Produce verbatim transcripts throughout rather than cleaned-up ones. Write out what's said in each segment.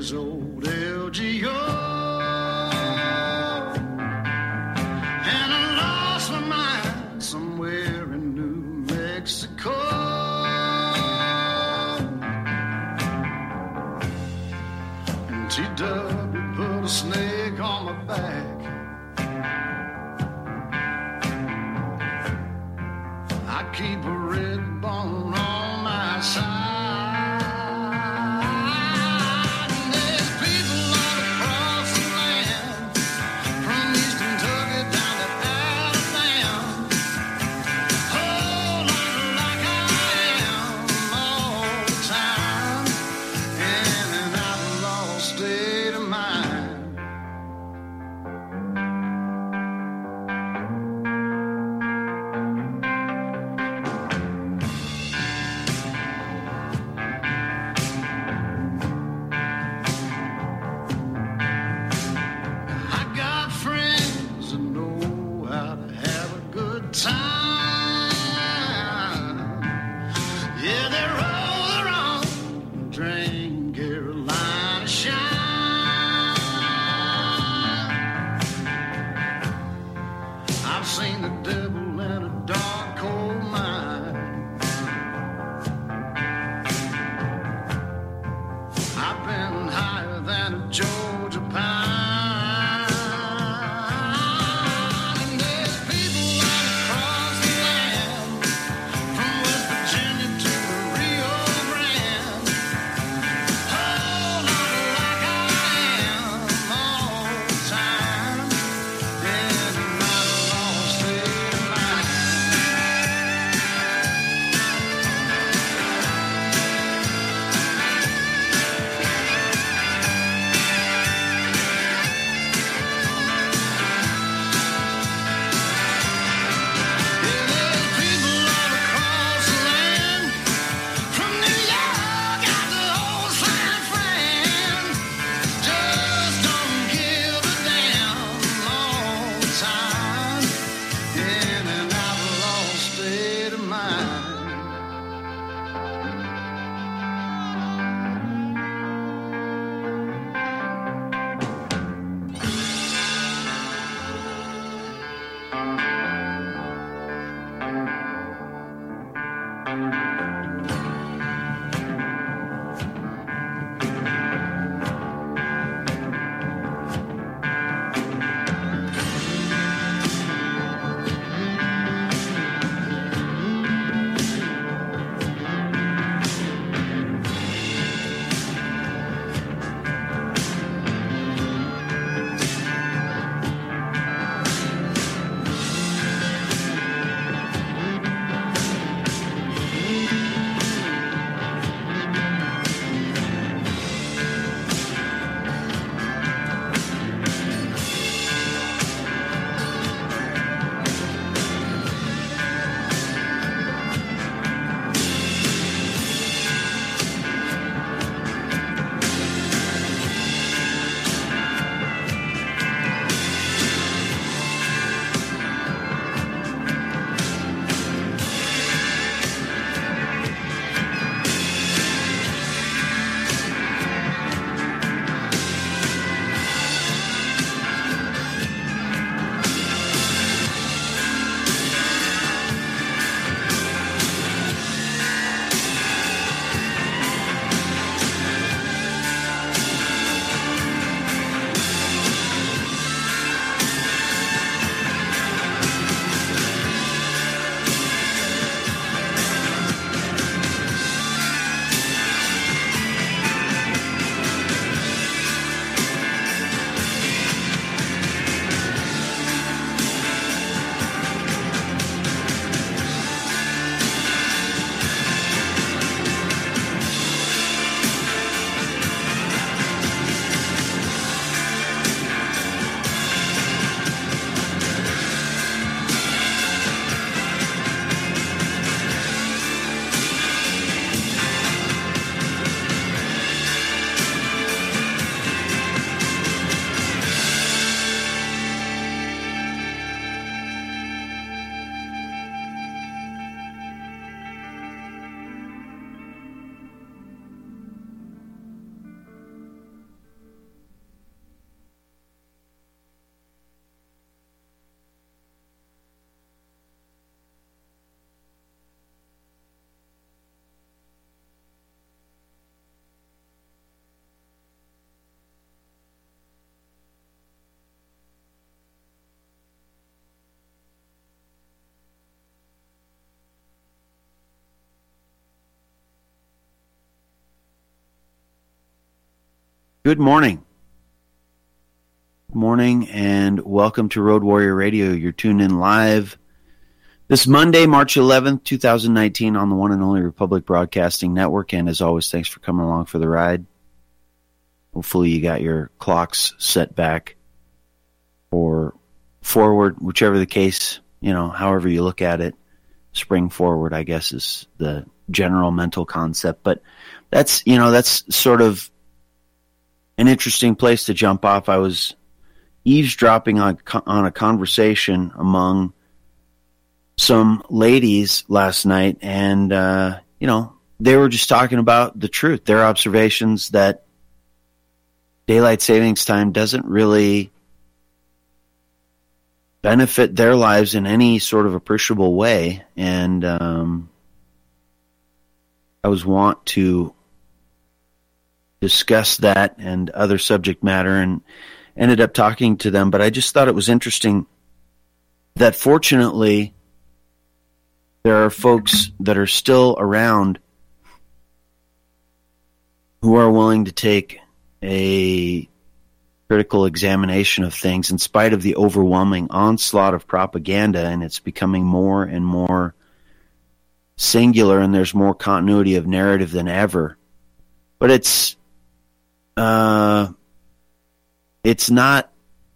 There's old L G O, and I lost my mind somewhere in New Mexico. And T W put a snake on my back. I keep a red bone on my side. Good morning. Good morning and welcome to Road Warrior Radio. You're tuned in live this Monday, March eleventh, twenty nineteen on the one and only Republic Broadcasting Network. And as always, thanks for coming along for the ride. Hopefully you got your clocks set back or forward, whichever the case, you know, however you look at it. Spring forward, I guess, is the general mental concept. But that's, you know, that's sort of an interesting place to jump off. I was eavesdropping on on a conversation among some ladies last night, and uh, you know, they were just talking about the truth, their observations that daylight savings time doesn't really benefit their lives in any sort of appreciable way, and um, I was want to discuss that and other subject matter and ended up talking to them, but I just thought it was interesting that fortunately there are folks that are still around who are willing to take a critical examination of things in spite of the overwhelming onslaught of propaganda, and it's becoming more and more singular and there's more continuity of narrative than ever. But it's Uh, it's not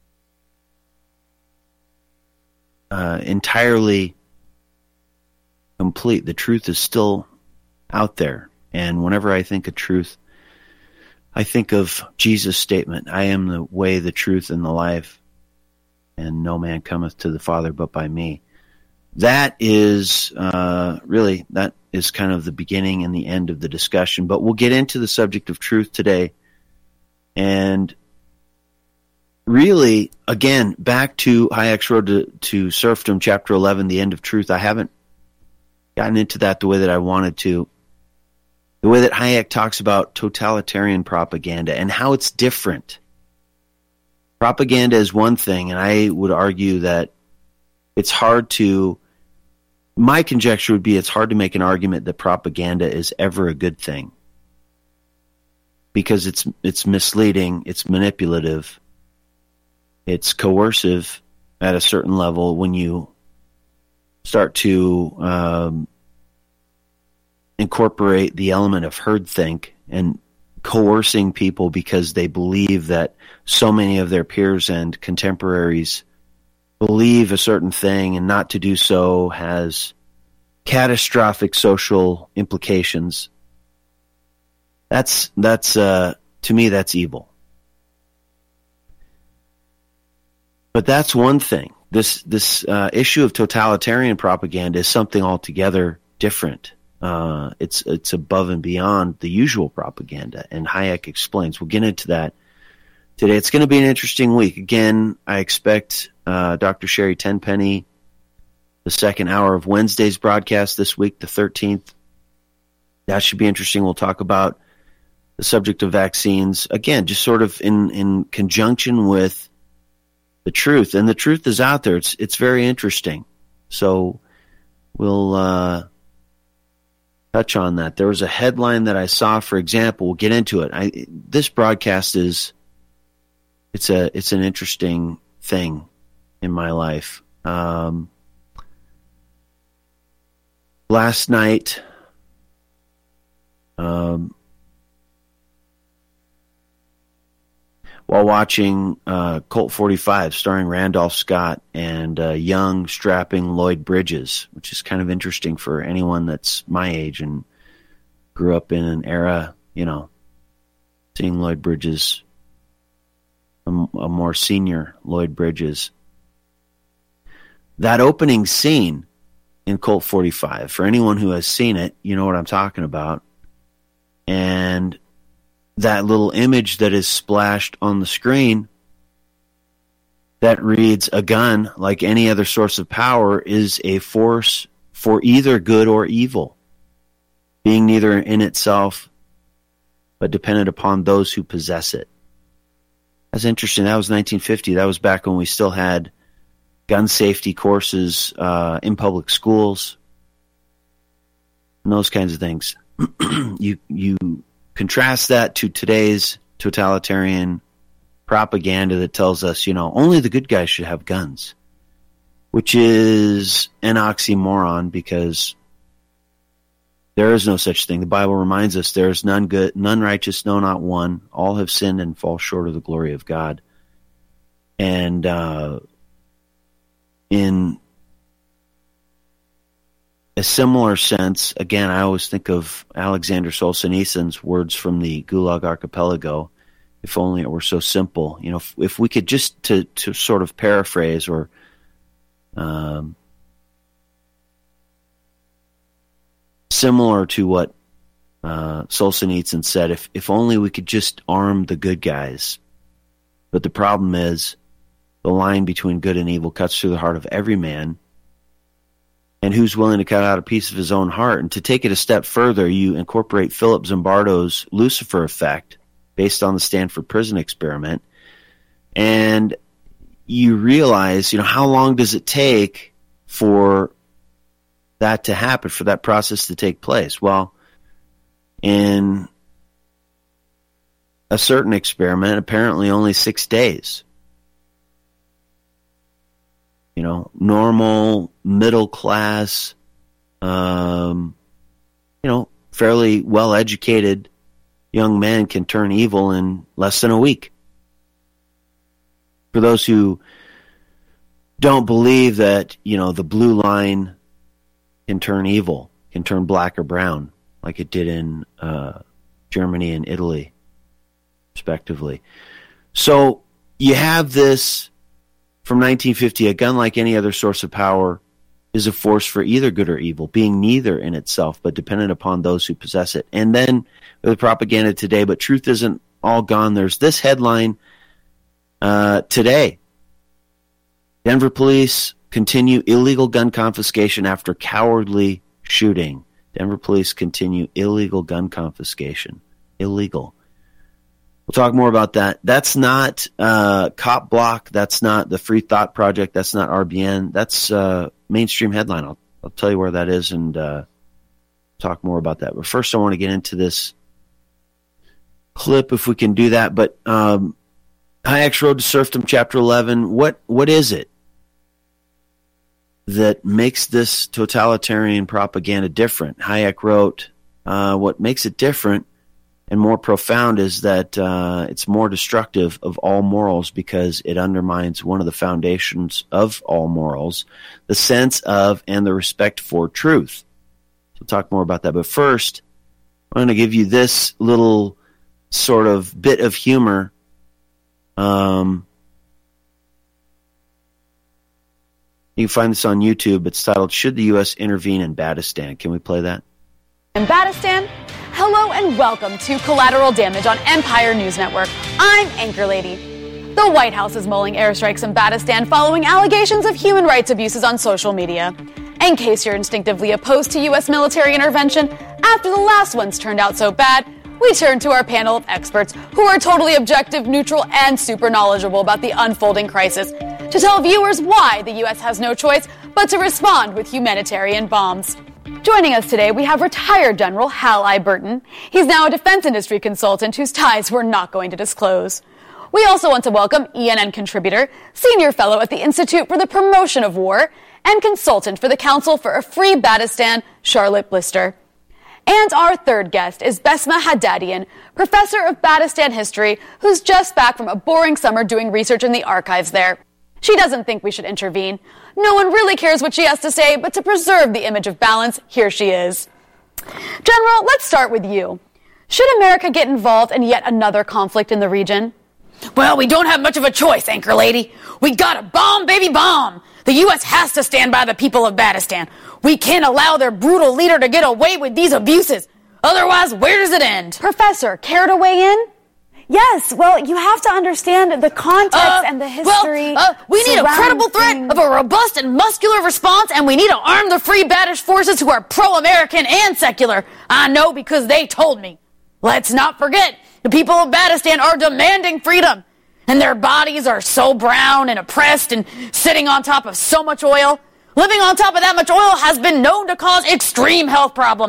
uh, entirely complete. The truth is still out there. And whenever I think of truth, I think of Jesus' statement, I am the way, the truth, and the life, and no man cometh to the Father but by me. That is uh, really, that is kind of the beginning and the end of the discussion. But we'll get into the subject of truth today. And really, again, back to Hayek's Road to, to Serfdom, Chapter eleven, The End of Truth. I haven't gotten into that the way that I wanted to. The way that Hayek talks about totalitarian propaganda and how it's different. Propaganda is one thing, and I would argue that it's hard to, my conjecture would be it's hard to make an argument that propaganda is ever a good thing. Because it's it's misleading, it's manipulative, it's coercive at a certain level when you start to um, incorporate the element of herdthink and coercing people because they believe that so many of their peers and contemporaries believe a certain thing, and not to do so has catastrophic social implications. That's, that's uh, to me, that's evil. But that's one thing. This this uh, issue of totalitarian propaganda is something altogether different. Uh, it's it's above and beyond the usual propaganda, and Hayek explains. We'll get into that today. It's going to be an interesting week. Again, I expect uh, Doctor Sherry Tenpenny, the second hour of Wednesday's broadcast this week, the thirteenth. That should be interesting. We'll talk about the subject of vaccines, again, just sort of in, in conjunction with the truth. And the truth is out there. It's it's very interesting. So we'll uh, touch on that. There was a headline that I saw, for example. We'll get into it. I, this broadcast is it's a it's an interesting thing in my life. Um, last night, um, while watching uh, Colt forty-five starring Randolph Scott and uh, young, strapping Lloyd Bridges, which is kind of interesting for anyone that's my age and grew up in an era, you know, seeing Lloyd Bridges, a, a more senior Lloyd Bridges. That opening scene in Colt forty-five, for anyone who has seen it, you know what I'm talking about. And that little image that is splashed on the screen that reads, "A gun, like any other source of power, is a force for either good or evil, being neither in itself, but dependent upon those who possess it." That's interesting. That was nineteen fifty. That was back when we still had gun safety courses uh, in public schools and those kinds of things. you you contrast that to today's totalitarian propaganda that tells us, you know, only the good guys should have guns, which is an oxymoron because there is no such thing. The Bible reminds us there is none good, none righteous, no, not one. All have sinned and fall short of the glory of God. And uh, in a similar sense, again, I always think of Alexander Solzhenitsyn's words from the Gulag Archipelago. If only it were so simple. You know, if, if we could just to, to sort of paraphrase or um, similar to what uh, Solzhenitsyn said, if if only we could just arm the good guys. But the problem is the line between good and evil cuts through the heart of every man. And who's willing to cut out a piece of his own heart? And to take it a step further, you incorporate Philip Zimbardo's Lucifer effect based on the Stanford Prison Experiment. And you realize, you know, how long does it take for that to happen, for that process to take place? Well, in a certain experiment, apparently only six days. You know, normal, middle class, um, you know, fairly well-educated young men can turn evil in less than a week. For those who don't believe that, you know, the blue line can turn evil, can turn black or brown, like it did in uh, Germany and Italy, respectively. So you have this from nineteen fifty, a gun, like any other source of power, is a force for either good or evil, being neither in itself, but dependent upon those who possess it. And then with the propaganda today, but truth isn't all gone. There's this headline uh, today. Denver police continue illegal gun confiscation after cowardly shooting. Denver police continue illegal gun confiscation. Illegal. We'll talk more about that. That's not uh, Cop Block. That's not the Free Thought Project. That's not R B N. That's uh, mainstream headline. I'll, I'll tell you where that is and uh, talk more about that. But first I want to get into this clip if we can do that. But um, Hayek's Road to Serfdom, Chapter eleven, what what is it that makes this totalitarian propaganda different? Hayek wrote, uh, what makes it different and more profound is that uh, it's more destructive of all morals because it undermines one of the foundations of all morals, the sense of and the respect for truth. So we'll talk more about that. But first, I'm going to give you this little sort of bit of humor. Um, you can find this on YouTube. It's titled, Should the U S Intervene in Badistan? Can we play that? In Badistan? Hello and welcome to Collateral Damage on Empire News Network. I'm Anchor Lady. The White House is mulling airstrikes in Badistan following allegations of human rights abuses on social media. In case you're instinctively opposed to U S military intervention, after the last ones turned out so bad, we turn to our panel of experts who are totally objective, neutral, and super knowledgeable about the unfolding crisis to tell viewers why the U S has no choice but to respond with humanitarian bombs. Joining us today, we have retired General Hal I. Burton. He's now a defense industry consultant whose ties we're not going to disclose. We also want to welcome E N N contributor, senior fellow at the Institute for the Promotion of War, and consultant for the Council for a Free Badistan, Charlotte Blister. And our third guest is Besma Haddadian, professor of Badistan history, who's just back from a boring summer doing research in the archives there. She doesn't think we should intervene. No one really cares what she has to say, but to preserve the image of balance, here she is. General, let's start with you. Should America get involved in yet another conflict in the region? Well, we don't have much of a choice, Anchor Lady. We gotta bomb, baby, bomb. The U S has to stand by the people of Badistan. We can't allow their brutal leader to get away with these abuses. Otherwise, where does it end? Professor, care to weigh in? Yes, well, you have to understand the context uh, and the history. Well, uh, we need a credible threat of a robust and muscular response, and we need to arm the Free Badish forces who are pro-American and secular. I know because they told me. Let's not forget, the people of Badistan are demanding freedom, and their bodies are so brown and oppressed and sitting on top of so much oil. Living on top of that much oil has been known to cause extreme health problems.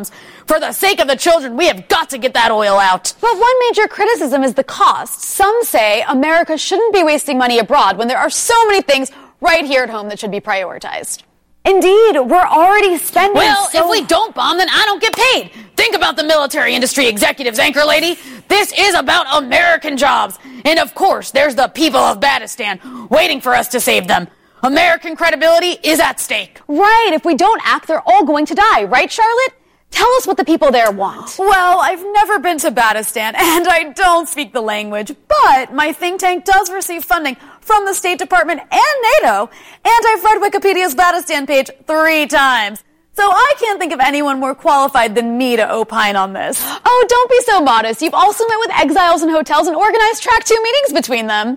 For the sake of the children, we have got to get that oil out. But one major criticism is the cost. Some say America shouldn't be wasting money abroad when there are so many things right here at home that should be prioritized. Indeed, we're already spending Well, so... if we don't bomb, then I don't get paid. Think about the military industry executives, Anchor Lady. This is about American jobs. And of course, there's the people of Badistan waiting for us to save them. American credibility is at stake. Right. If we don't act, they're all going to die. Right, Charlotte? Tell us what the people there want. Well, I've never been to Badistan, and I don't speak the language, but my think tank does receive funding from the State Department and NATO, and I've read Wikipedia's Badistan page three times. So I can't think of anyone more qualified than me to opine on this. Oh, don't be so modest. You've also met with exiles in hotels and organized track two meetings between them.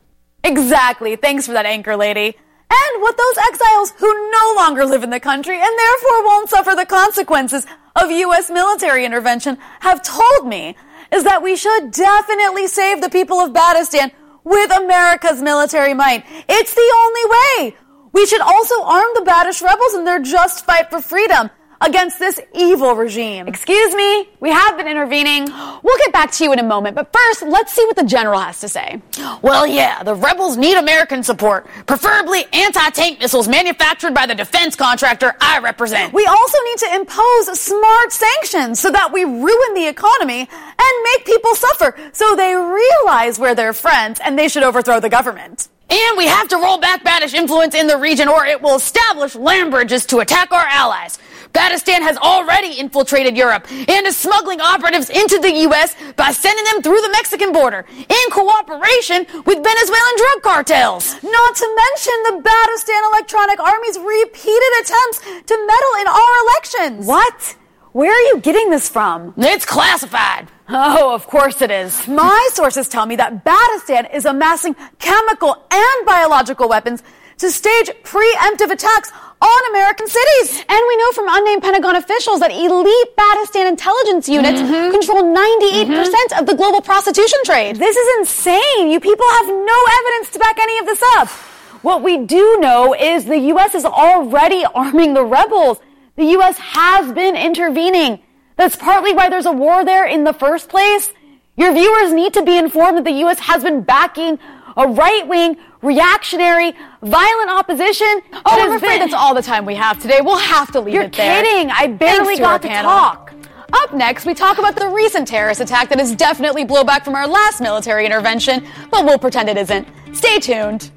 Exactly. Thanks for that, Anchor Lady. And what those exiles who no longer live in the country and therefore won't suffer the consequences of U S military intervention have told me is that we should definitely save the people of Badistan with America's military might. It's the only way. We should also arm the Badish rebels in their just fight for freedom against this evil regime. Excuse me, we have been intervening. We'll get back to you in a moment, but first, let's see what the general has to say. Well, yeah, the rebels need American support, preferably anti-tank missiles manufactured by the defense contractor I represent. We also need to impose smart sanctions so that we ruin the economy and make people suffer so they realize we're their friends and they should overthrow the government. And we have to roll back Badish influence in the region or it will establish land bridges to attack our allies. Badistan has already infiltrated Europe and is smuggling operatives into the U S by sending them through the Mexican border in cooperation with Venezuelan drug cartels. Not to mention the Badistan Electronic Army's repeated attempts to meddle in our elections. What? Where are you getting this from? It's classified. Oh, of course it is. My sources tell me that Badistan is amassing chemical and biological weapons to stage preemptive attacks on American cities. And we know from unnamed Pentagon officials that elite Badistan intelligence units mm-hmm. control ninety-eight percent mm-hmm. of the global prostitution trade. This is insane. You people have no evidence to back any of this up. What we do know is the U S is already arming the rebels. The U S has been intervening. That's partly why there's a war there in the first place. Your viewers need to be informed that the U S has been backing a right-wing, reactionary, violent opposition. Oh, I'm afraid been... that's all the time we have today. We'll have to leave You're it there. You're kidding. I barely got to, to talk. Up next, we talk about the recent terrorist attack that is definitely blowback from our last military intervention, but we'll pretend it isn't. Stay tuned.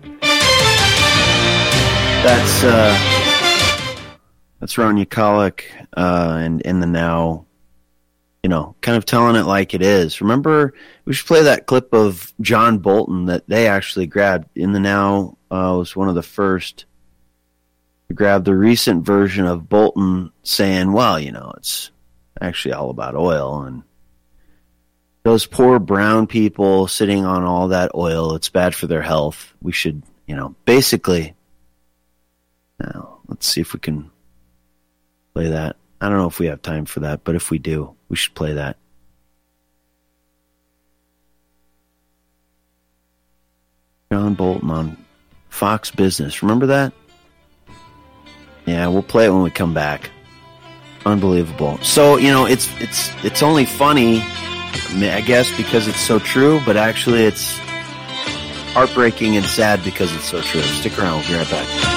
That's, uh, that's Ron Yukalik, uh, and in the now, you know, kind of telling it like it is. Remember, we should play that clip of John Bolton that they actually grabbed. In the Now uh, was one of the first to grab the recent version of Bolton saying, well, you know, it's actually all about oil. And those poor brown people sitting on all that oil, it's bad for their health. We should, you know, basically, now, let's see if we can play that. I don't know if we have time for that, but if we do, we should play that. John Bolton on Fox Business. Remember that? Yeah, we'll play it when we come back. Unbelievable. So, you know, it's it's it's only funny, I guess, because it's so true, but actually it's heartbreaking and sad because it's so true. Stick around. We'll be right back.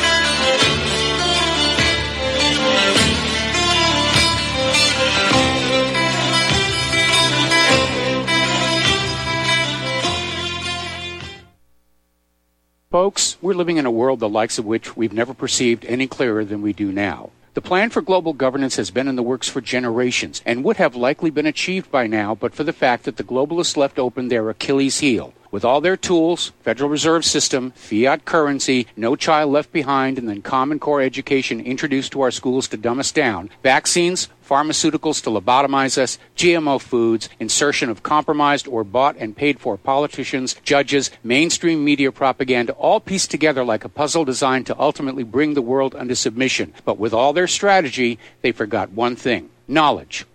Folks, we're living in a world the likes of which we've never perceived any clearer than we do now. The plan for global governance has been in the works for generations and would have likely been achieved by now but for the fact that the globalists left open their Achilles heel. With all their tools, Federal Reserve System, fiat currency, no child left behind, and then Common Core education introduced to our schools to dumb us down, vaccines, pharmaceuticals to lobotomize us, G M O foods, insertion of compromised or bought and paid for politicians, judges, mainstream media propaganda, all pieced together like a puzzle designed to ultimately bring the world under submission. But with all their strategy, they forgot one thing: knowledge.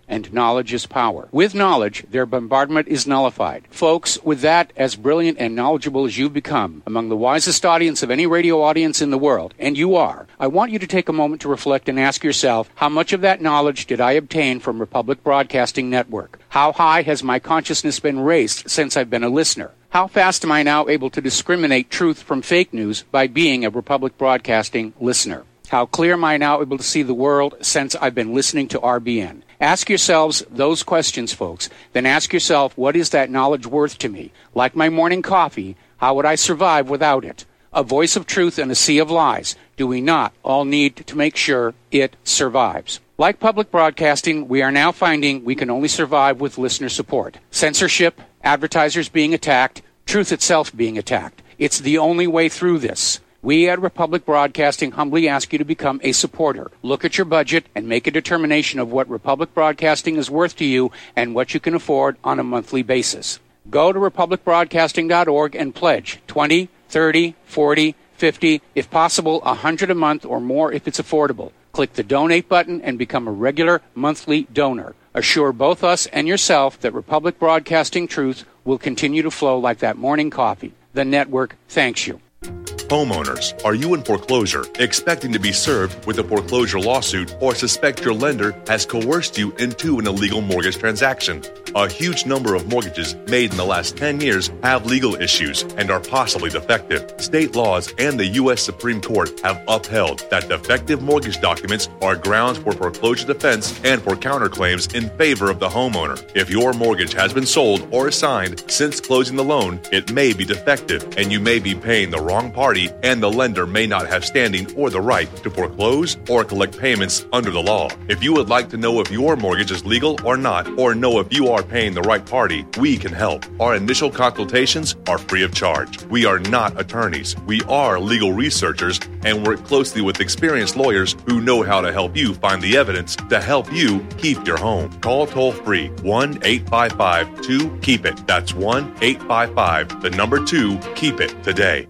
and knowledge is power. With knowledge, their bombardment is nullified. Folks, with that, as brilliant and knowledgeable as you've become, among the wisest audience of any radio audience in the world, and you are, I want you to take a moment to reflect and ask yourself, how much of that knowledge did I obtain from Republic Broadcasting Network? How high has my consciousness been raised since I've been a listener? How fast am I now able to discriminate truth from fake news by being a Republic Broadcasting listener? How clear am I now able to see the world since I've been listening to R B N? Ask yourselves those questions, folks. Then ask yourself, what is that knowledge worth to me? Like my morning coffee, how would I survive without it? A voice of truth in a sea of lies. Do we not all need to make sure it survives? Like public broadcasting, we are now finding we can only survive with listener support. Censorship, advertisers being attacked, truth itself being attacked. It's the only way through this. We at Republic Broadcasting humbly ask you to become a supporter. Look at your budget and make a determination of what Republic Broadcasting is worth to you and what you can afford on a monthly basis. Go to republic broadcasting dot org and pledge twenty, thirty, forty, fifty, if possible one hundred a month or more if it's affordable. Click the donate button and become a regular monthly donor. Assure both us and yourself that Republic Broadcasting truth will continue to flow like that morning coffee. The network thanks you. Homeowners, are you in foreclosure, expecting to be served with a foreclosure lawsuit, or suspect your lender has coerced you into an illegal mortgage transaction? A huge number of mortgages made in the last ten years have legal issues and are possibly defective. State laws and the U S Supreme Court have upheld that defective mortgage documents are grounds for foreclosure defense and for counterclaims in favor of the homeowner. If your mortgage has been sold or assigned since closing the loan, it may be defective and you may be paying the wrong party, and the lender may not have standing or the right to foreclose or collect payments under the law. If you would like to know if your mortgage is legal or not, or know if you are paying the right party, we can help. Our initial consultations are free of charge. We are not attorneys. We are legal researchers and work closely with experienced lawyers who know how to help you find the evidence to help you keep your home. Call toll-free one eight five five two keep it. That's one eight five five, the number two, keep it today.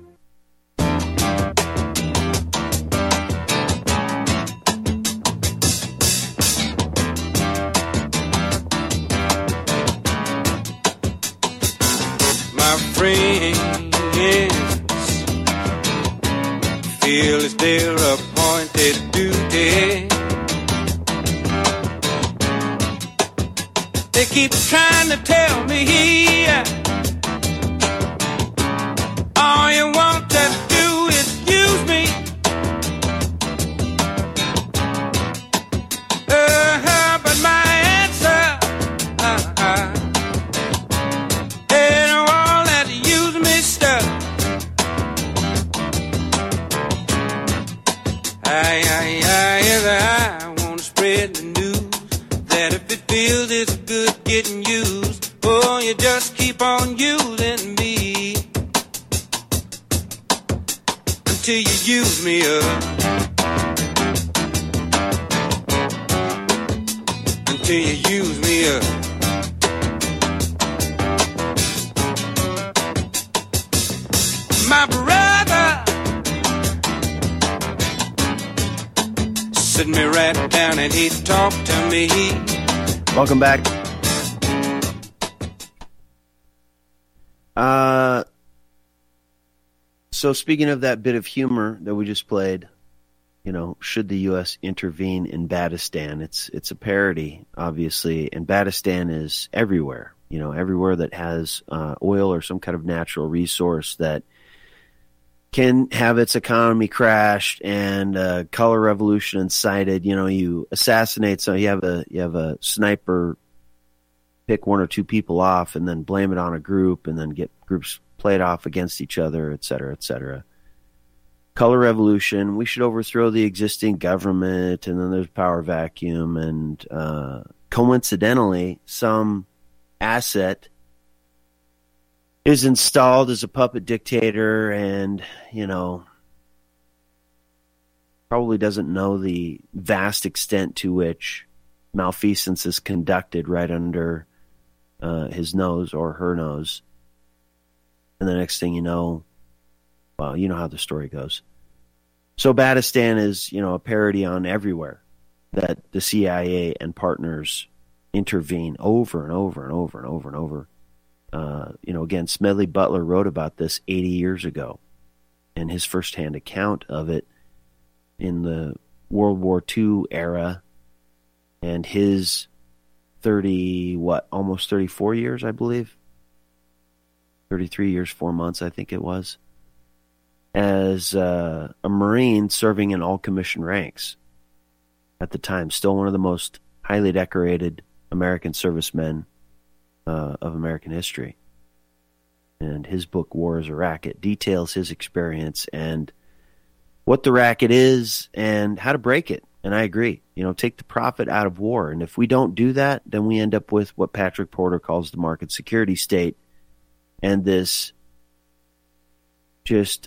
Feel it's their appointed duty. They keep trying to tell me all you want to do is use me. Uh-huh, but my answer uh-uh. I, I, I, I want to spread the news that if it feels it's good getting used, oh, you just keep on using me until you use me up, until you use me up. My brother sit me right down and he talked to me. Welcome back. Uh, so speaking of that bit of humor that we just played, you know, should the U S intervene in Badistan? It's it's a parody, obviously, and Badistan is everywhere. You know, everywhere that has uh, oil or some kind of natural resource that can have its economy crashed and a color revolution incited. You know, you assassinate, so you have a you have a sniper pick one or two people off and then blame it on a group and then get groups played off against each other, et cetera, et cetera. Color revolution, we should overthrow the existing government, and then there's power vacuum, and uh, coincidentally, some asset is installed as a puppet dictator and, you know, probably doesn't know the vast extent to which malfeasance is conducted right under uh, his nose or her nose. And the next thing you know, well, you know how the story goes. So Badistan is, you know, a parody on everywhere that the C I A and partners intervene over and over and over and over and over. Uh, you know, again, Smedley Butler wrote about this eighty years ago, and his firsthand account of it in the World War Two era, and his thirty, what, almost thirty-four years, I believe, thirty-three years, four months, I think it was, as uh, a Marine serving in all commissioned ranks at the time, still one of the most highly decorated American servicemen uh, of American history. And his book, War is a Racket, details his experience and what the racket is and how to break it. And I agree. You know, take the profit out of war. And if we don't do that, then we end up with what Patrick Porter calls the market security state, and this just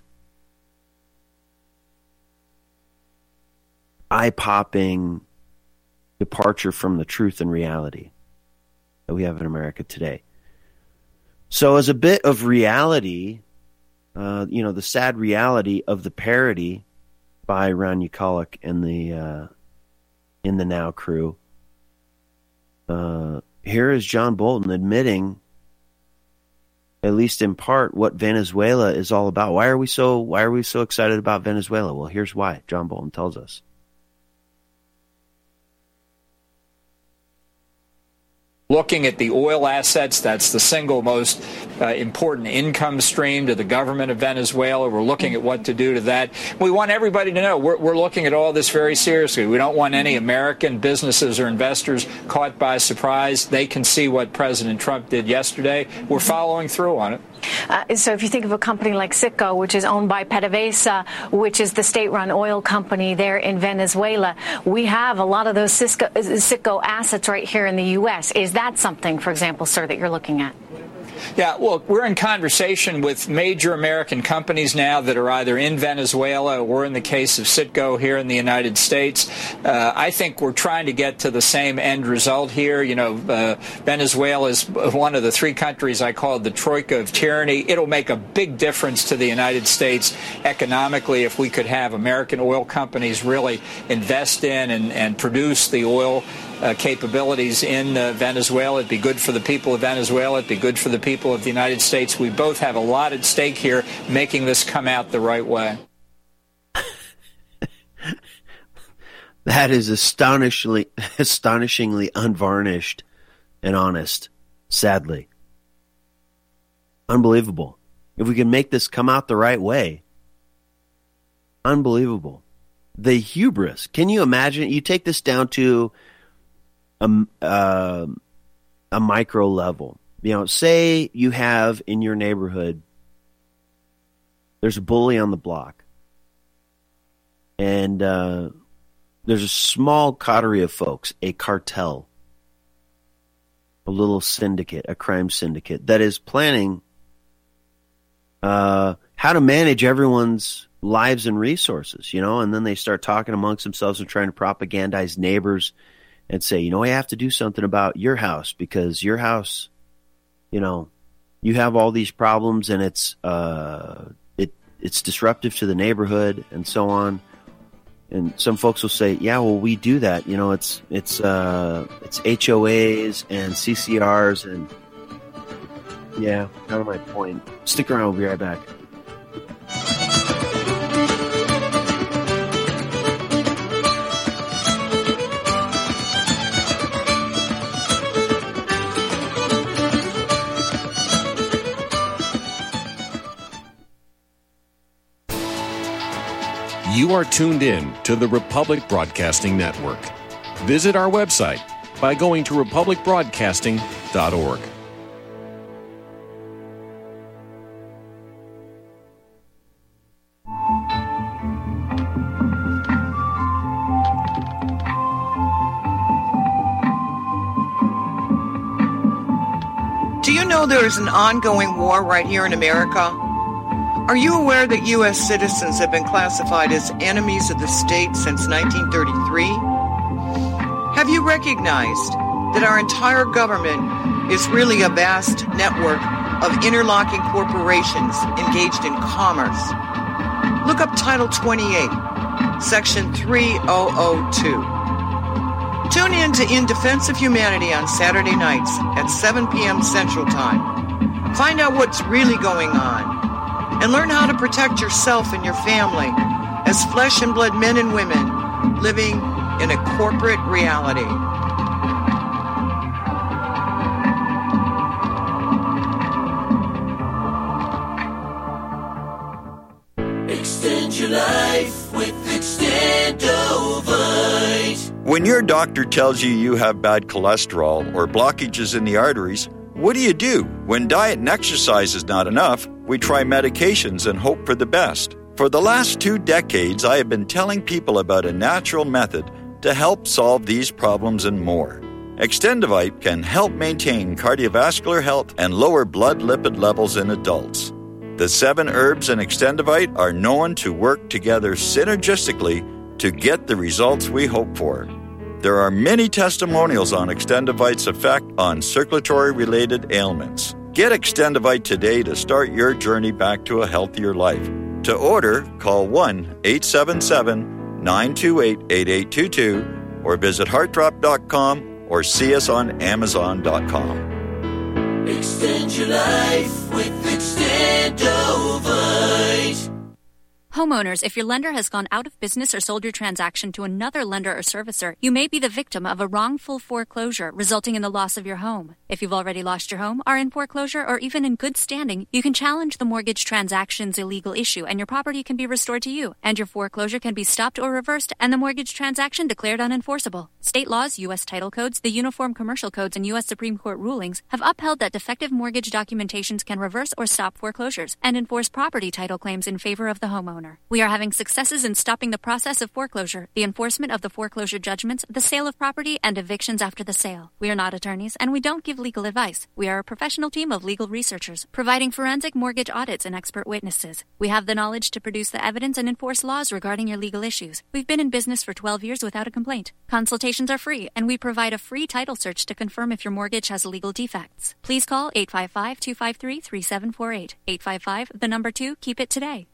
eye-popping departure from the truth and reality that we have in America today. So as a bit of reality, uh, you know, the sad reality of the parody by Ron Ukalik and the uh, in the Now crew, uh, here is John Bolton admitting, at least in part, what Venezuela is all about. Why are we so why are we so excited about Venezuela? Well, here's why. John Bolton tells us. Looking at the oil assets, that's the single most uh, important income stream to the government of Venezuela. We're looking at what to do to that. We want everybody to know we're, we're looking at all this very seriously. We don't want any American businesses or investors caught by surprise. They can see what President Trump did yesterday. We're following through on it. Uh, so if you think of a company like Citgo, which is owned by PDVSA, which is the state-run oil company there in Venezuela, we have a lot of those Cisco, Citgo assets right here in the U S. Is that something, for example, sir, that you're looking at? Yeah, well, we're in conversation with major American companies now that are either in Venezuela or, in the case of Citgo, here in the United States. Uh, I think we're trying to get to the same end result here. You know, uh, Venezuela is one of the three countries I call the troika of tyranny. It'll make a big difference to the United States economically if we could have American oil companies really invest in and, and produce the oil Uh, capabilities in uh, Venezuela. It'd be good for the people of Venezuela. It'd be good for the people of the United States. We both have a lot at stake here, making this come out the right way. That is astonishingly, astonishingly unvarnished and honest, sadly. Unbelievable. If we can make this come out the right way, unbelievable. The hubris. Can you imagine? You take this down to A, uh, a micro level. You know, say you have in your neighborhood, there's a bully on the block, and uh, there's a small coterie of folks, a cartel, a little syndicate, a crime syndicate that is planning uh, how to manage everyone's lives and resources, you know, and then they start talking amongst themselves and trying to propagandize neighbors and say, you know, I have to do something about your house because your house, you know, you have all these problems and it's uh, it it's disruptive to the neighborhood and so on. And some folks will say, yeah, well, we do that. You know, it's it's uh, it's H O As and C C Rs and yeah, kind of my point. Stick around. We'll be right back. You are tuned in to the Republic Broadcasting Network. Visit our website by going to republic broadcasting dot org. Do you know there is an ongoing war right here in America? Are you aware that U S citizens have been classified as enemies of the state since nineteen thirty-three? Have you recognized that our entire government is really a vast network of interlocking corporations engaged in commerce? Look up Title twenty-eight, Section three thousand two. Tune in to In Defense of Humanity on Saturday nights at seven p.m. Central Time. Find out what's really going on and learn how to protect yourself and your family as flesh and blood men and women living in a corporate reality. Extend your life with Extendovite. When your doctor tells you you have bad cholesterol or blockages in the arteries, what do you do? When diet and exercise is not enough, we try medications and hope for the best. For the last two decades, I have been telling people about a natural method to help solve these problems and more. Extendovite can help maintain cardiovascular health and lower blood lipid levels in adults. The seven herbs in Extendovite are known to work together synergistically to get the results we hope for. There are many testimonials on Extendovite's effect on circulatory-related ailments. Get Extendovite today to start your journey back to a healthier life. To order, call one eight seven seven, nine two eight, eight eight two two or visit heart drop dot com or see us on amazon dot com. Extend your life with Extendovite. Homeowners, if your lender has gone out of business or sold your transaction to another lender or servicer, you may be the victim of a wrongful foreclosure resulting in the loss of your home. If you've already lost your home, are in foreclosure, or even in good standing, you can challenge the mortgage transaction's illegal issue and your property can be restored to you, and your foreclosure can be stopped or reversed and the mortgage transaction declared unenforceable. State laws, U S title codes, the Uniform Commercial Codes, and U S Supreme Court rulings have upheld that defective mortgage documentations can reverse or stop foreclosures and enforce property title claims in favor of the homeowner. We are having successes in stopping the process of foreclosure, the enforcement of the foreclosure judgments, the sale of property, and evictions after the sale. We are not attorneys, and we don't give legal advice. We are a professional team of legal researchers, providing forensic mortgage audits and expert witnesses. We have the knowledge to produce the evidence and enforce laws regarding your legal issues. We've been in business for twelve years without a complaint. Consultations are free, and we provide a free title search to confirm if your mortgage has legal defects. Please call eight five five, two five three, three seven four eight. eight five five, the number two, keep it today.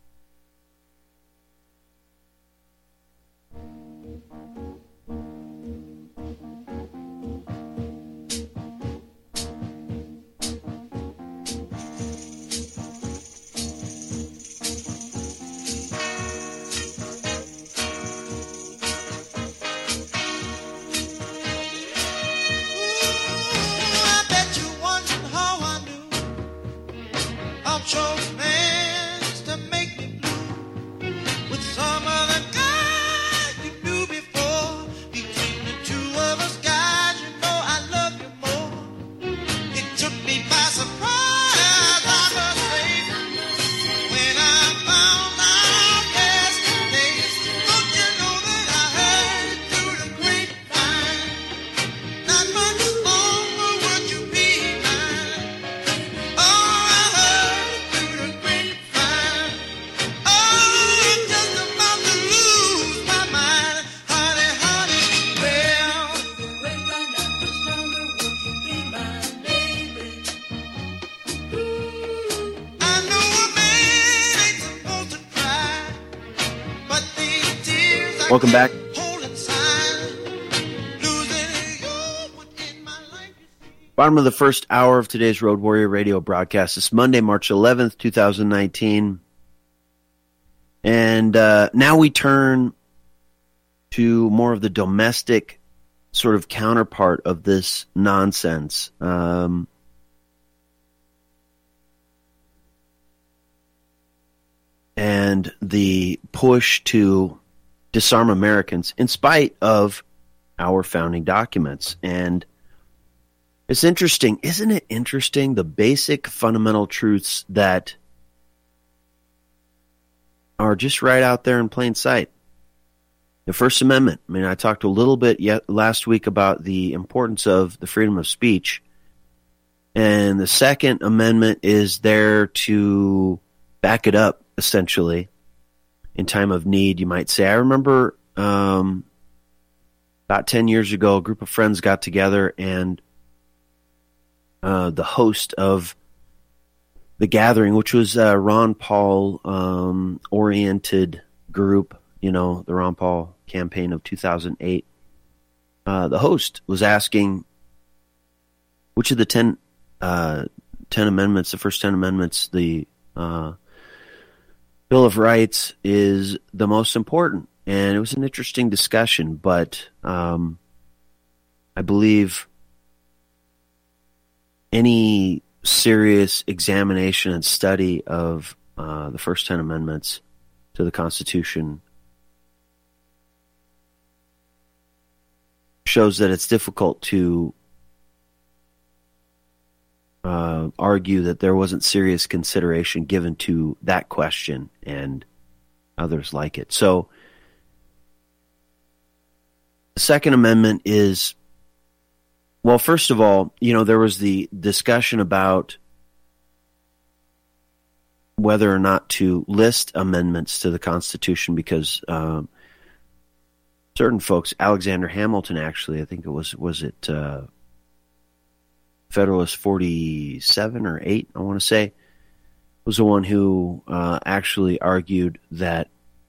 Welcome back. Bottom of the first hour of today's Road Warrior Radio broadcast. It's Monday, March eleventh, twenty nineteen. And uh, now we turn to more of the domestic sort of counterpart of this nonsense. Um, and the push to disarm Americans in spite of our founding documents. And it's interesting, isn't it interesting, the basic fundamental truths that are just right out there in plain sight. The First Amendment, I mean, I talked a little bit yet last week about the importance of the freedom of speech. And the Second Amendment is there to back it up, essentially, in time of need, you might say. I remember um, about ten years ago, a group of friends got together, and uh, the host of the gathering, which was a Ron Paul um, oriented group, you know, the Ron Paul campaign of two thousand eight, uh, the host was asking which of the ten, uh, ten amendments, the first ten amendments, the uh, Bill of Rights is the most important. And it was an interesting discussion, but um, I believe any serious examination and study of uh, the first ten amendments to the Constitution shows that it's difficult to uh, argue that there wasn't serious consideration given to that question and others like it. So the Second Amendment is, well, first of all, you know, there was the discussion about whether or not to list amendments to the Constitution because um, certain folks, Alexander Hamilton actually, I think it was, was it uh, Federalist forty-seven or eight, I want to say, was the one who uh, actually argued that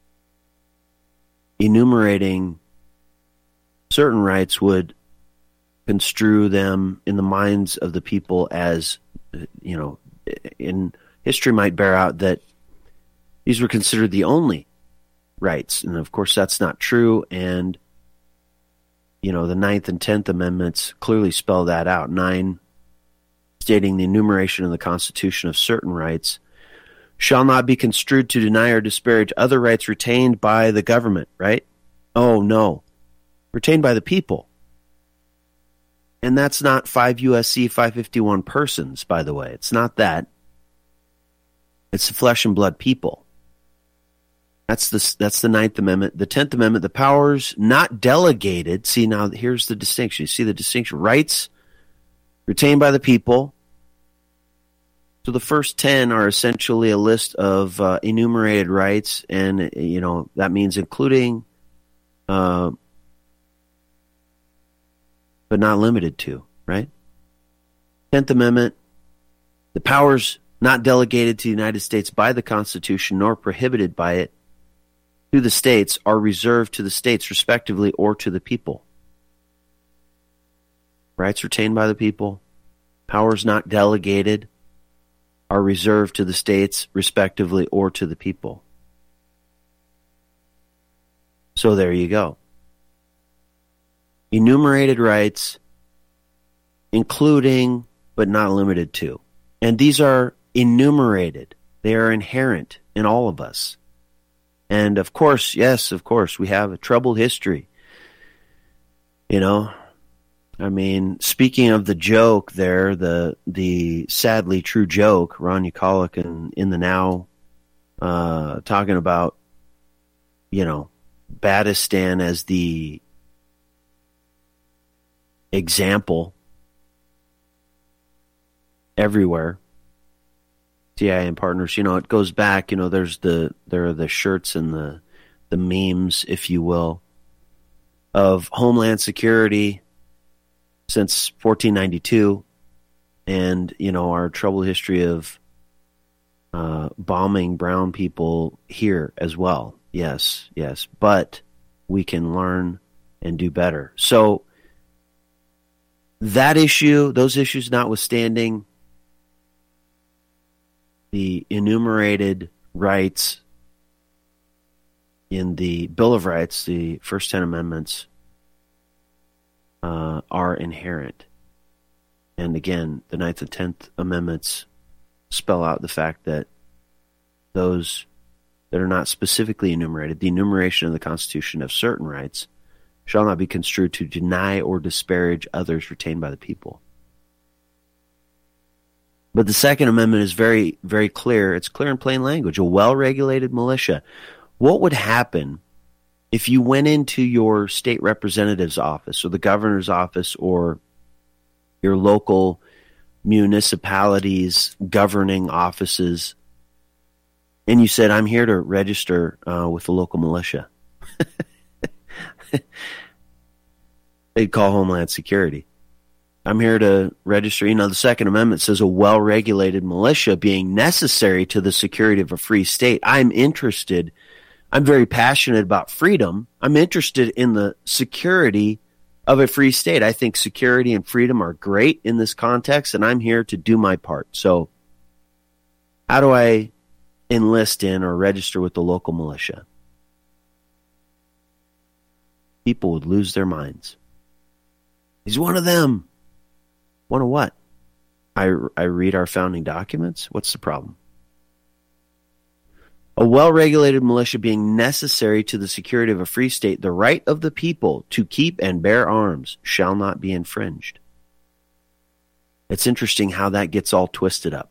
enumerating certain rights would construe them in the minds of the people as, you know, in history might bear out that these were considered the only rights. And of course that's not true. And, you know, the Ninth and Tenth Amendments clearly spell that out. Nine, stating the enumeration in the Constitution of certain rights shall not be construed to deny or disparage other rights retained by the government, right? Oh, no. Retained by the people. And that's not five U S C five fifty-one persons, by the way. It's not that. It's the flesh and blood people. That's the, that's the Ninth Amendment. The Tenth Amendment, the powers not delegated. See, now here's the distinction. You see the distinction. Rights retained by the people. So the first ten are essentially a list of uh, enumerated rights, and, you know, that means including uh, but not limited to, right? Tenth Amendment, the powers not delegated to the United States by the Constitution nor prohibited by it to the states are reserved to the states respectively or to the people. Rights retained by the people, powers not delegated are reserved to the states respectively or to the people. So there you go. Enumerated rights, including but not limited to. And these are enumerated. They are inherent in all of us. And of course, yes, of course, we have a troubled history. You know, I mean, speaking of the joke there, the the sadly true joke, Ron Ukolic in, in the Now, uh, talking about, you know, Badistan as the example everywhere. C I A and partners, you know, it goes back, you know, there's the, there are the shirts and the, the memes, if you will, of Homeland Security since fourteen ninety-two and, you know, our troubled history of uh, bombing brown people here as well. Yes, yes, but we can learn and do better. So that issue, those issues notwithstanding, the enumerated rights in the Bill of Rights, the first ten amendments, uh, are inherent. And again, the Ninth and Tenth Amendments spell out the fact that those that are not specifically enumerated, the enumeration of the Constitution of certain rights, shall not be construed to deny or disparage others retained by the people. But the Second Amendment is very, very clear. It's clear in plain language. A well-regulated militia. What would happen if you went into your state representative's office or the governor's office or your local municipalities' governing offices and you said, I'm here to register uh, with the local militia? They'd call Homeland Security. I'm here to register. You know, the Second Amendment says a well-regulated militia being necessary to the security of a free state. I'm interested. I'm very passionate about freedom. I'm interested in the security of a free state. I think security and freedom are great in this context, and I'm here to do my part. So how do I enlist in or register with the local militia? People would lose their minds. He's one of them. One of what? I, I read our founding documents. What's the problem? A well-regulated militia being necessary to the security of a free state, the right of the people to keep and bear arms shall not be infringed. It's interesting how that gets all twisted up.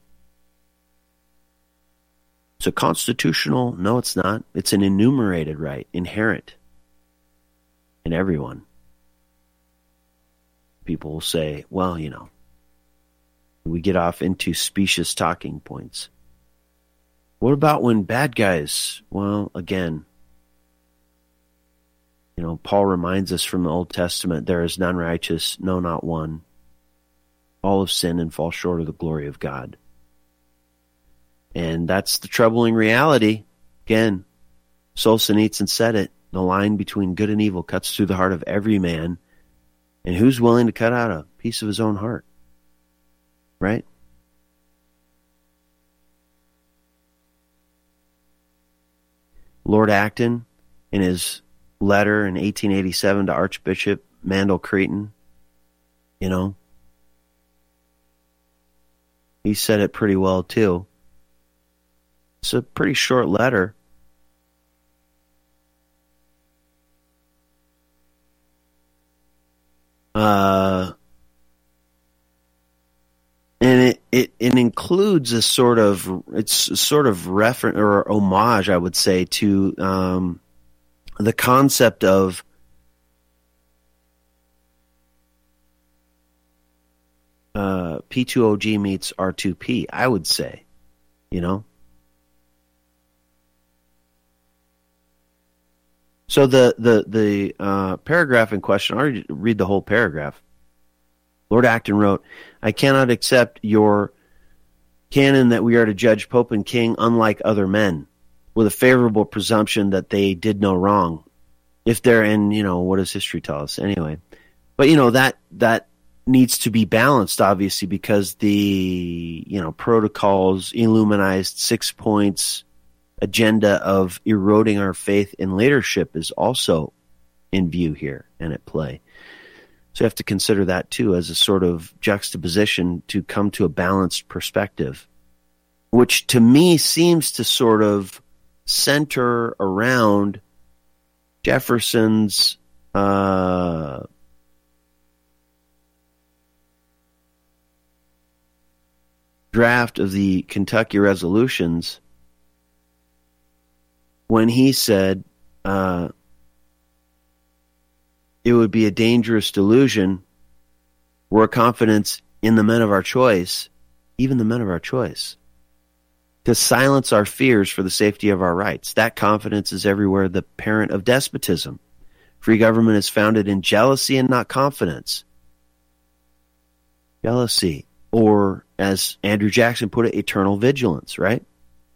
It's a constitutional, no it's not. It's an enumerated right, inherent in everyone. People will say, well, you know, we get off into specious talking points. What about when bad guys? Well, again, you know, Paul reminds us from the Old Testament, there is none righteous, no, not one. All have sinned and fall short of the glory of God. And that's the troubling reality. Again, Solzhenitsyn said it, the line between good and evil cuts through the heart of every man. And who's willing to cut out a piece of his own heart? Right? Lord Acton, in his letter in eighteen eighty-seven to Archbishop Mandel Creighton, you know, he said it pretty well too. It's a pretty short letter. Uh, and it, it, it includes a sort of, it's a sort of reference or homage, I would say, to um, the concept of uh, P two O G meets R two P, I would say, you know. So the the the uh, paragraph in question, I'll read the whole paragraph. Lord Acton wrote, I cannot accept your canon that we are to judge Pope and King unlike other men, with a favorable presumption that they did no wrong. If they're in, you know, what does history tell us anyway? But, you know, that that needs to be balanced, obviously, because the, you know, protocols, Illuminized six points agenda of eroding our faith in leadership is also in view here and at play. So you have to consider that too as a sort of juxtaposition to come to a balanced perspective, which to me seems to sort of center around Jefferson's uh, draft of the Kentucky resolutions when he said uh, it would be a dangerous delusion were a confidence in the men of our choice, even the men of our choice, to silence our fears for the safety of our rights. That confidence is everywhere the parent of despotism. Free government is founded in jealousy and not confidence. Jealousy, or as Andrew Jackson put it, eternal vigilance, right?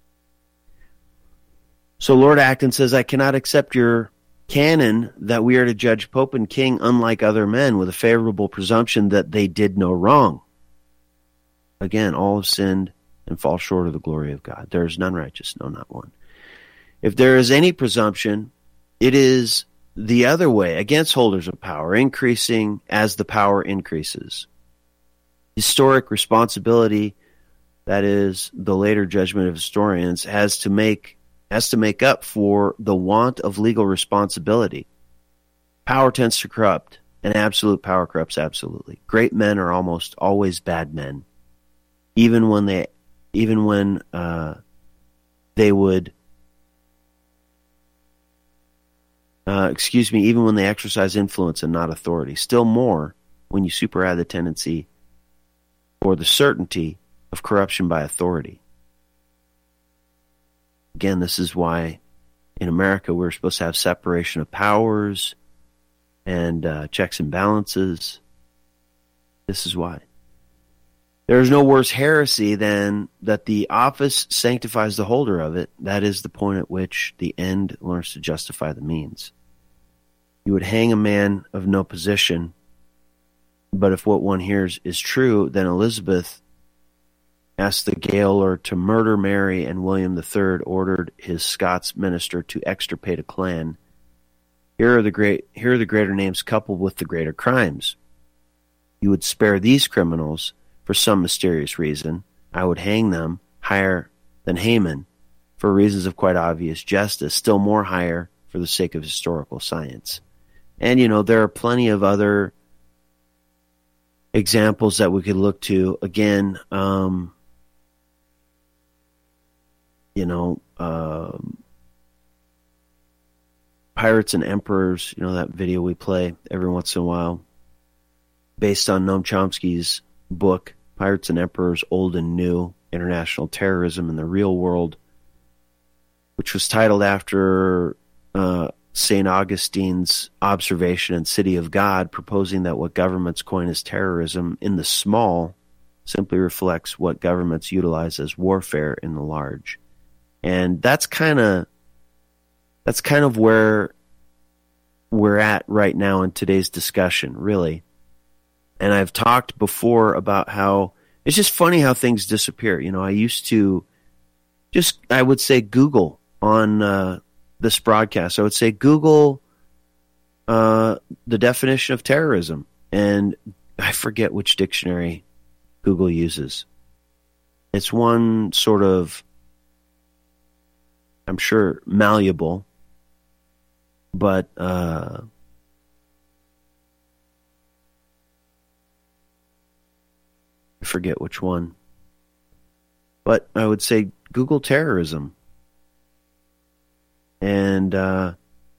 So Lord Acton says, I cannot accept your canon that we are to judge Pope and King unlike other men with a favorable presumption that they did no wrong. Again, all have sinned and fall short of the glory of God. There is none righteous, no, not one. If there is any presumption, it is the other way, against holders of power, increasing as the power increases. Historic responsibility, that is the later judgment of historians, has to make has to make up for the want of legal responsibility. Power tends to corrupt, and absolute power corrupts absolutely. Great men are almost always bad men, even when they, even when uh, they would, uh, excuse me, even when they exercise influence and not authority. Still more when you superadd the tendency or the certainty of corruption by authority. Again, this is why in America we're supposed to have separation of powers and uh, checks and balances. This is why. There is no worse heresy than that the office sanctifies the holder of it. That is the point at which the end learns to justify the means. You would hang a man of no position. But if what one hears is true, then Elizabeth asked the gaoler to murder Mary, and William the Third ordered his Scots minister to extirpate a clan. Here are the great, here are the greater names coupled with the greater crimes. You would spare these criminals for some mysterious reason. I would hang them higher than Haman for reasons of quite obvious justice, still more higher for the sake of historical science. And, you know, there are plenty of other examples that we could look to. Again, um, you know, um, Pirates and Emperors, you know, that video we play every once in a while, based on Noam Chomsky's book, Pirates and Emperors, Old and New, International Terrorism in the Real World, which was titled after uh, Saint Augustine's observation in City of God, proposing that what governments coin as terrorism in the small simply reflects what governments utilize as warfare in the large. And that's kind of that's kind of where we're at right now in today's discussion, really. And I've talked before about how it's just funny how things disappear. You know, I used to just, I would say Google on uh, this broadcast. I would say Google uh, the definition of terrorism. And I forget which dictionary Google uses. It's one sort of, I'm sure, malleable, but uh, I forget which one. But I would say Google terrorism. And uh,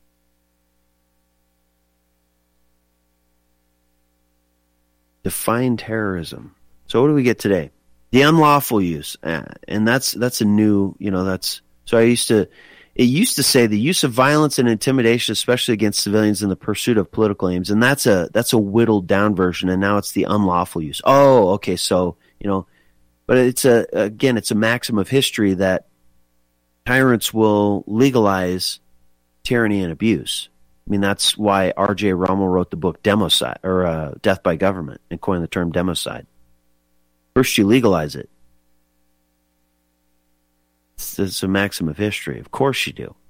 define terrorism. So what do we get today? The unlawful use. Uh, and that's that's a new, you know, that's, so I used to, it used to say the use of violence and intimidation, especially against civilians in the pursuit of political aims. And that's a, that's a whittled down version. And now it's the unlawful use. Oh, okay. So, you know, but it's a, again, it's a maxim of history that tyrants will legalize tyranny and abuse. I mean, that's why R J Rommel wrote the book Democide, or uh, Death by Government, and coined the term democide. First you legalize it. It's, it's a maxim of history. Of course you do.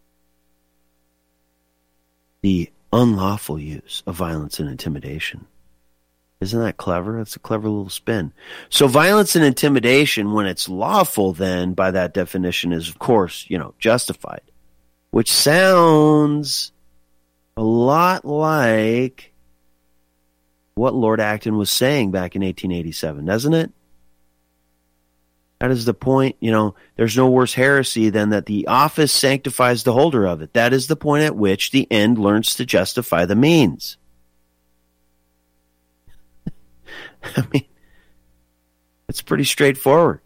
The unlawful use of violence and intimidation. Isn't that clever? That's a clever little spin. So violence and intimidation, when it's lawful, then, by that definition, is, of course, you know, justified. Which sounds a lot like what Lord Acton was saying back in eighteen eighty-seven, doesn't it? That is the point. You know, there's no worse heresy than that the office sanctifies the holder of it. That is the point at which the end learns to justify the means. I mean, it's pretty straightforward.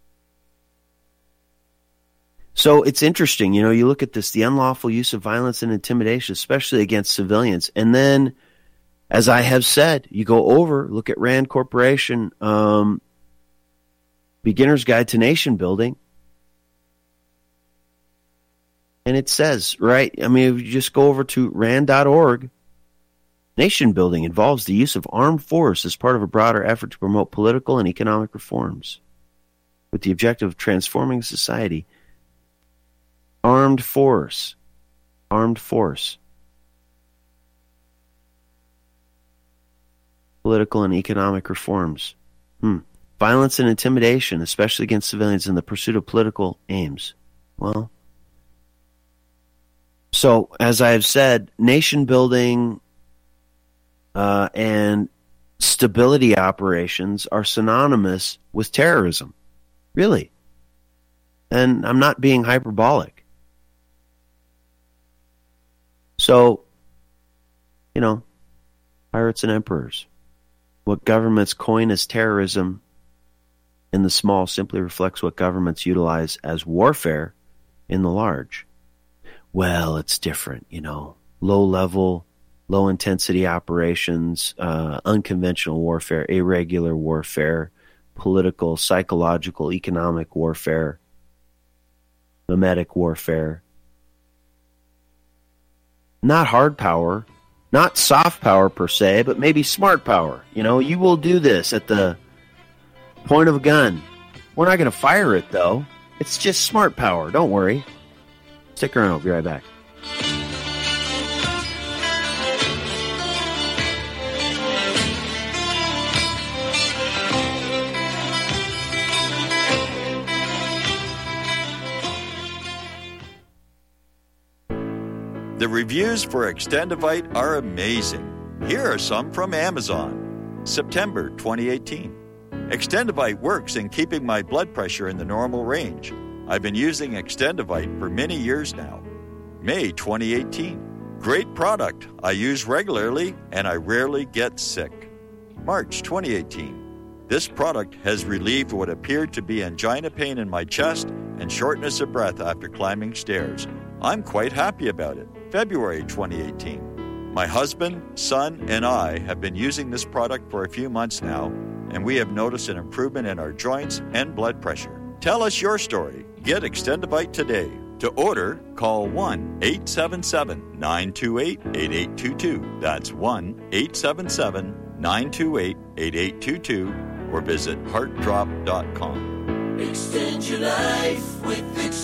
So it's interesting, you know, you look at this, the unlawful use of violence and intimidation, especially against civilians. And then, as I have said, you go over, look at Rand Corporation, um, Beginner's Guide to Nation Building. And it says, right, I mean, if you just go over to rand dot org, nation building involves the use of armed force as part of a broader effort to promote political and economic reforms with the objective of transforming society. Armed force. Armed force. Political and economic reforms. Hmm. Violence and intimidation, especially against civilians in the pursuit of political aims. Well, so, as I have said, nation building uh, and stability operations are synonymous with terrorism. Really. And I'm not being hyperbolic. So, you know, pirates and emperors. What governments coin as terrorism in the small simply reflects what governments utilize as warfare in the large. Well, it's different, you know. Low-level, low-intensity operations, uh, unconventional warfare, irregular warfare, political, psychological, economic warfare, mimetic warfare. not hard power, not soft power per se, but maybe smart power. You know, you will do this at the point of a gun. We're not going to fire it, though. It's just smart power. Don't worry. Stick around. I'll be right back. The reviews for Extendivite are amazing. Here are some from Amazon. September twenty eighteen. Extendivite works in keeping my blood pressure in the normal range. I've been using Extendivite for many years now. May twenty eighteen. Great product. I use regularly and I rarely get sick. March twenty eighteen. This product has relieved what appeared to be angina pain in my chest and shortness of breath after climbing stairs. I'm quite happy about it. February twenty eighteen. My husband, son, and I have been using this product for a few months now, and we have noticed an improvement in our joints and blood pressure. Tell us your story. Get Extendivite today. To order, call one eight seven seven, nine two eight, eight eight two two. That's one eight seven seven, nine two eight, eight eight two two or visit heart drop dot com. Extend your life with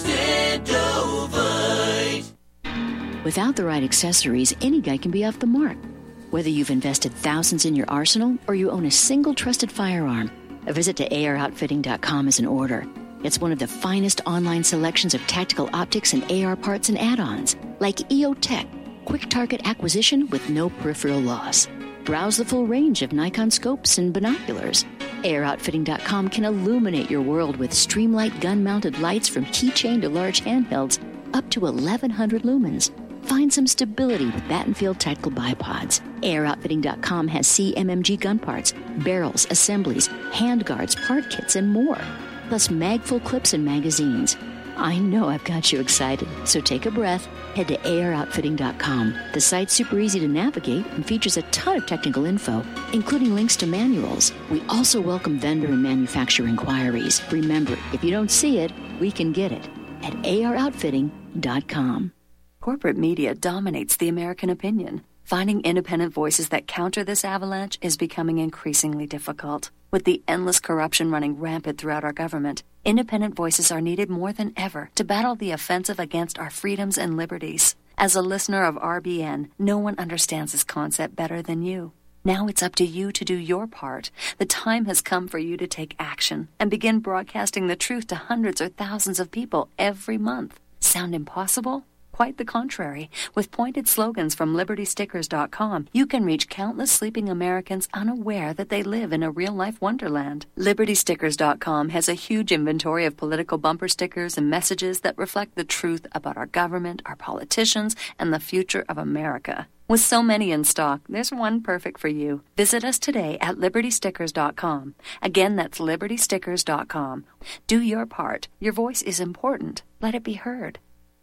Extendovite. Without the right accessories, any guy can be off the mark. Whether you've invested thousands in your arsenal or you own a single trusted firearm, a visit to A R outfitting dot com is in order. It's one of the finest online selections of tactical optics and A R parts and add-ons, like E O Tech, quick target acquisition with no peripheral loss. Browse the full range of Nikon scopes and binoculars. A R outfitting dot com can illuminate your world with Streamlight gun-mounted lights from keychain to large handhelds up to eleven hundred lumens. Find some stability with Battenfield Tactical Bipods. A R outfitting dot com has C M M G gun parts, barrels, assemblies, handguards, part kits, and more. Plus mag-full clips and magazines. I know I've got you excited, so take a breath. Head to A R outfitting dot com. The site's super easy to navigate and features a ton of technical info, including links to manuals. We also welcome vendor and manufacturer inquiries. Remember, if you don't see it, we can get it at A R outfitting dot com. Corporate media dominates the American opinion. Finding independent voices that counter this avalanche is becoming increasingly difficult. With the endless corruption running rampant throughout our government, independent voices are needed more than ever to battle the offensive against our freedoms and liberties. As a listener of R B N, no one understands this concept better than you. Now it's up to you to do your part. The time has come for you to take action and begin broadcasting the truth to hundreds or thousands of people every month. Sound impossible? Quite the contrary. With pointed slogans from liberty stickers dot com, you can reach countless sleeping Americans unaware that they live in a real-life wonderland. liberty stickers dot com has a huge inventory of political bumper stickers and messages that reflect the truth about our government, our politicians, and the future of America. With so many in stock, there's one perfect for you. Visit us today at liberty stickers dot com. Again, that's liberty stickers dot com. Do your part. Your voice is important. Let it be heard.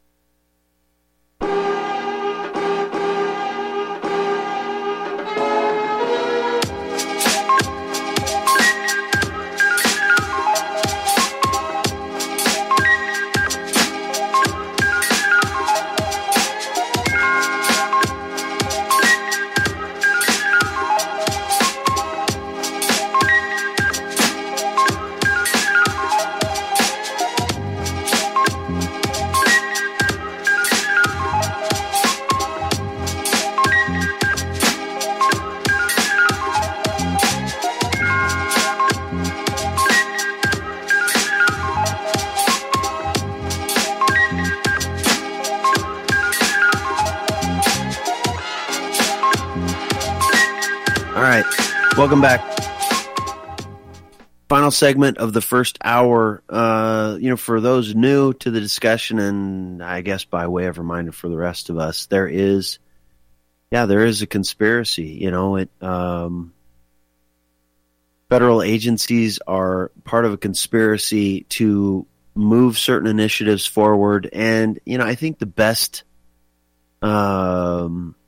Welcome back. Final segment of the first hour. Uh, you know, for those new to the discussion, and I guess by way of reminder for the rest of us, there is, yeah, there is a conspiracy. You know, it. Um, federal agencies are part of a conspiracy to move certain initiatives forward, and you know, I think the best. Um,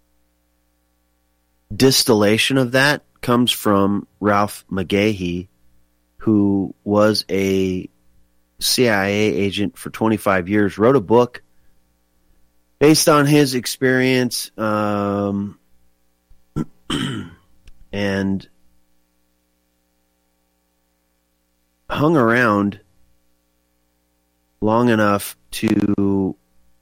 distillation of that comes from Ralph McGahee, who was a C I A agent for twenty-five years, wrote a book based on his experience um, and hung around long enough to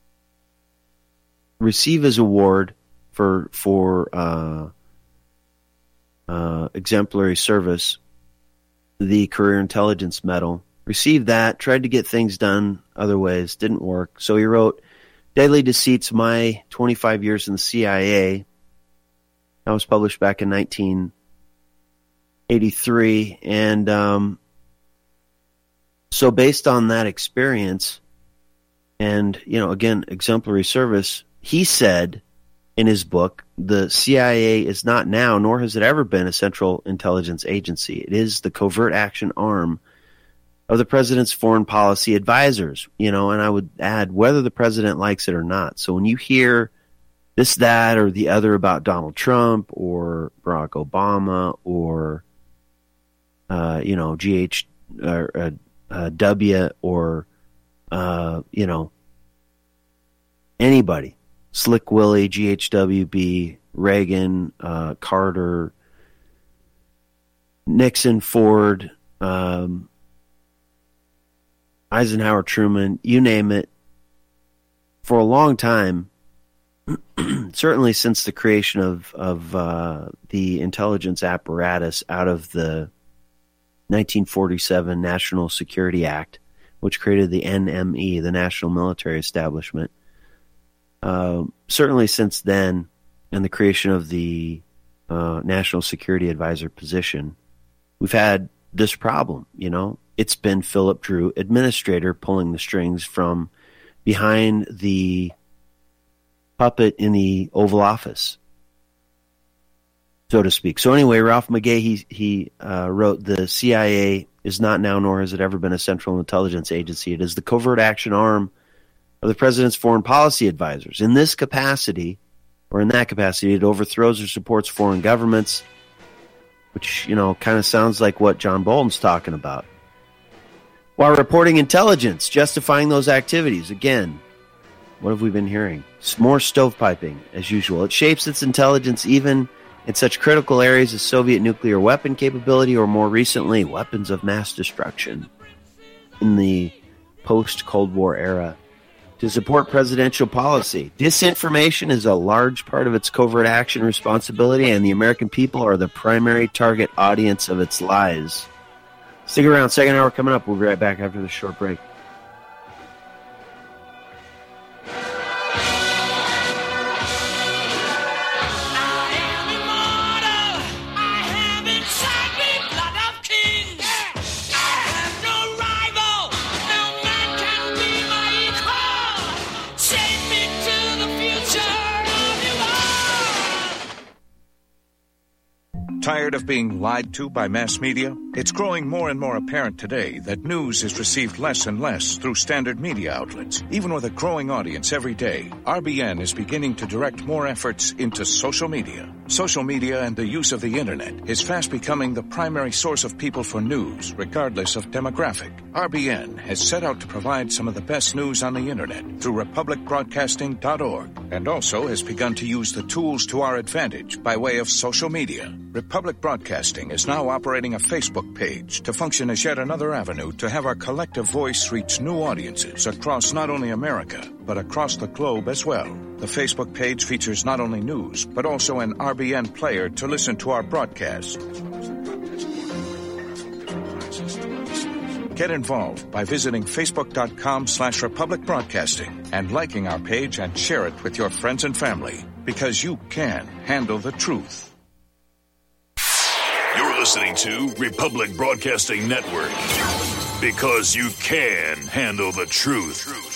receive his award for for uh, uh, exemplary service, the Career Intelligence Medal. Received that, tried to get things done other ways, didn't work. So he wrote Deadly Deceits, My twenty-five Years in the C I A. That was published back in nineteen eighty-three. And um, so based on that experience and, you know, again, exemplary service, he said in his book, the C I A is not now, nor has it ever been, a central intelligence agency. It is the covert action arm of the president's foreign policy advisors, you know, and I would add whether the president likes it or not. So when you hear this, that, or the other about Donald Trump or Barack Obama or, uh, you know, G H or uh, uh, W or, uh, you know, anybody, Slick Willie, G H W B, Reagan, uh, Carter, Nixon, Ford, um, Eisenhower, Truman, you name it, for a long time, certainly since the creation of, of uh, the intelligence apparatus out of the nineteen forty-seven National Security Act, which created the N M E, the National Military Establishment. Uh, certainly since then, and the creation of the uh, National Security Advisor position, we've had this problem, you know. It's been Philip Drew, administrator, pulling the strings from behind the puppet in the Oval Office, so to speak. So anyway, Ralph Magay, he, he uh, wrote, the C I A is not now, nor has it ever been, a central intelligence agency. It is the covert action arm of the president's foreign policy advisors. In this capacity, or in that capacity, it overthrows or supports foreign governments, which, you know, kind of sounds like what John Bolton's talking about, while reporting intelligence, justifying those activities. Again, what have we been hearing? More stovepiping, as usual. It shapes its intelligence even in such critical areas as Soviet nuclear weapon capability, or more recently, weapons of mass destruction in the post-Cold War era, to support presidential policy. Disinformation is a large part of its covert action responsibility, and the American people are the primary target audience of its lies. Stick around. Second hour coming up. We'll be right back after this short break. Tired of being lied to by mass media? It's growing more and more apparent today that news is received less and less through standard media outlets. Even with a growing audience every day, R B N is beginning to direct more efforts into social media. Social media and the use of the internet is fast becoming the primary source of people for news, regardless of demographic. R B N has set out to provide some of the best news on the internet through republic broadcasting dot org, and also has begun to use the tools to our advantage by way of social media. Republic Broadcasting is now operating a Facebook page to function as yet another avenue to have our collective voice reach new audiences across not only America, but across the globe as well. The Facebook page features not only news, but also an R B N player to listen to our broadcasts. Get involved by visiting facebook.com slash Republic Broadcasting and liking our page and share it with your friends and family, because you can handle the truth. You're listening to Republic Broadcasting Network, because you can handle the truth.